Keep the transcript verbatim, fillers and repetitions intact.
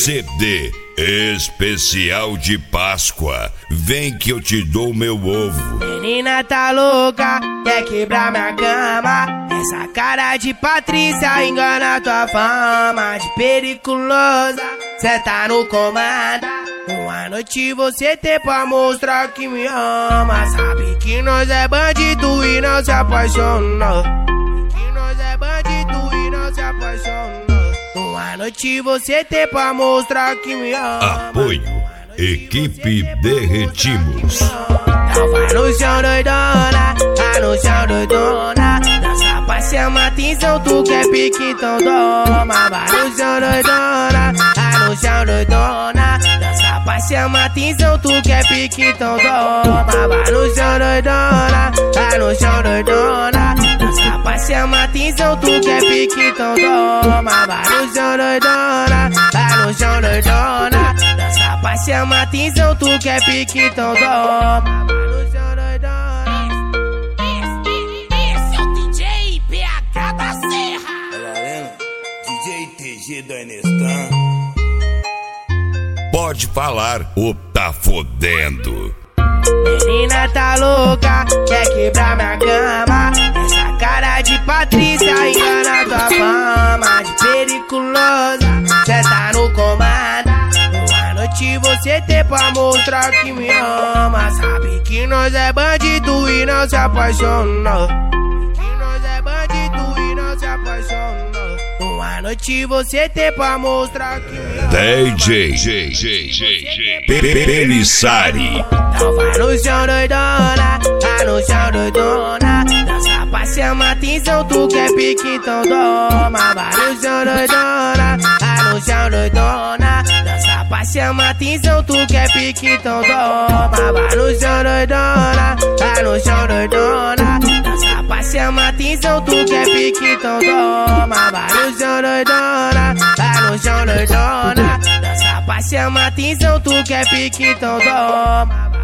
C D especial de Páscoa. Vem que eu te dou meu ovo. Menina tá louca, quer quebrar minha cama. Essa cara de Patrícia engana tua fama de periculosa. Cê tá no comando. Uma noite você tem pra mostrar que me ama. Sabe que nós é bandido e não se apaixona. Que nós é bandido e não se apaixona. Uma noite você tem pra mostrar que me ama. Apoio Equipe Derretimos. Então vai no chão doidona, vai no chão doidona. Dança pra chamar atenção, tu quer pique então toma. Vai no chão doidona, vai no chão doidona. Dança pra chamar atenção, tu quer pique então toma. Vai no chão doidona, vai no chão doidona. Dança pra chamar atenção, tu quer pique então toma. Vai no chão doidona, vai no chão doidona. Dança pra chamar atenção, tu quer pique então toma. Vai no chão doidona. Esse é o D J P H da Serra. Galera, D J T G da Enestan. Pode falar, ou tá fodendo. Menina tá louca, quer quebrar minha cama. Essa cara de Patrícia engana tua fama de periculosa. Cê tá no comando. Uma noite você tem pra mostrar que me ama. Sabe que nós é bandido e não se apaixona. Que nós é bandido e não se apaixona. Uma noite você tem pra mostrar que me ama. D J Pelissari. Então vai no chão doidona, vai no chão doidona. Dança pra chamar atenção, tu quer pique então toma. Vai no chão doidona, vai no chão doidona. Dança pra chamar atenção, tu quer pique então toma. Vai no chão doidona, vai no chão doidona. Dança pra chamar atenção, tu quer pique então toma. Vai no chão doidona, vai no chão doidona. Dança pra chamar atenção, tu quer pique então toma.